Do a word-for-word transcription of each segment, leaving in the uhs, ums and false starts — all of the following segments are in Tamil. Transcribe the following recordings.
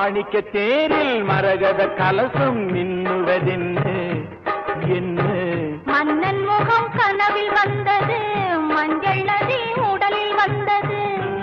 மாணிக்க தேரில் மரகத கலசம் மின்னுவதென்ன என்ன? மன்னன் முகம் கனவில் வந்தது, மஞ்சள் நதி உடலில் வந்தது.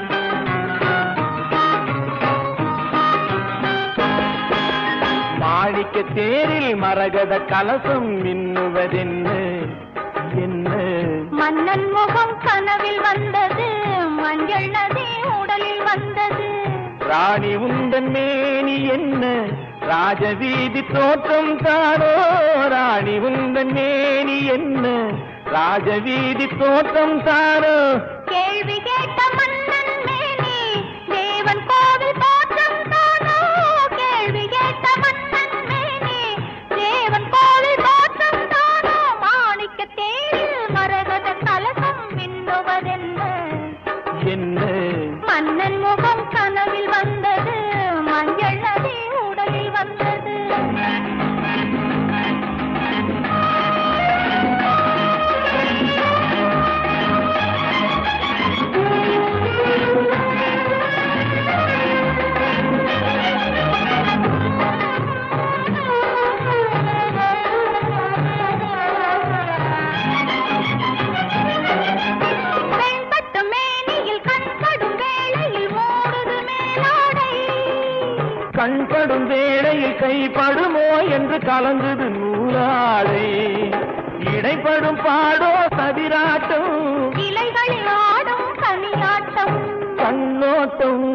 மாணிக்க தேரில் மரகத கலசம் மின்னுவதென்ன என்ன? மன்னன் முகம் கனவில் வந்தது, மஞ்சள் நதி உடலில் வந்தது. ராணி உந்தன் மேனி என்ன? ராஜவீதி தோற்றம் தானோ. ராணி உந்தன் மேனி என்ன? ராஜவீதி தோற்றம் தானோ. கேள்வி கேட்ட மன்னன் மேனி தேவன் கோவில் தோற்றம் தானோ. கேள்வி கேட்ட மன்னன் மேனி தேவன் கோவில் தோற்றம் தானோ. மாணிக்க தேரில் மரகத கலசம் மின்னுவதென்ன என்ன? மன்னன் முகம் கனவில் வந்தது, மஞ்சள் நதி உடலில் வந்தது. கண்படும் வேளையில் கைப்படுமோ என்று கலந்தது நூலாடை. இடைப்படும் பாடோ சதிராட்டம், இலைகளில் ஆடும் கனியாட்டம். கண்ணோட்டம்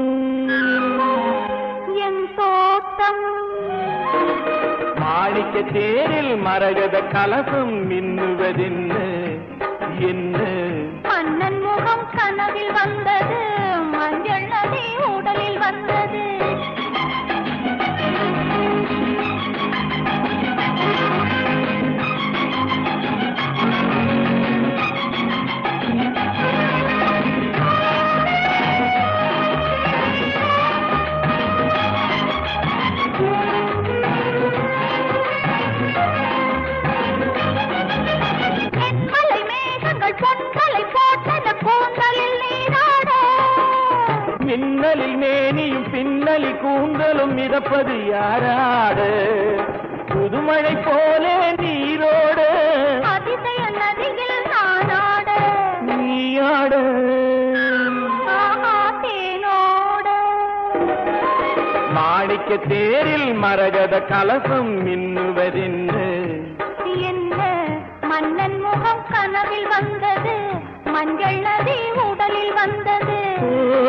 என் தோட்டம். மாணிக்க தேரில் மரகத கலசம் மின்னுவதென்ன என்ன? மன்னன் முகம் கனவில் வந்தது, மஞ்சள் நதி உடலில் வந்தது. மின்னலில் மேனியும் பின்னலி கூந்தலும் மிதப்பது யாராடு? புதுமழை போலே நீரோடு அதிசய நதியில் நானாட. நீயாட தேனோட. மாணிக்க தேரில் மரகத கலசம் மின்னுவதென்ன என்ன? மன்னன் முகம் கனவில் வந்தது, மஞ்சள் நதி உடலில் வந்தது.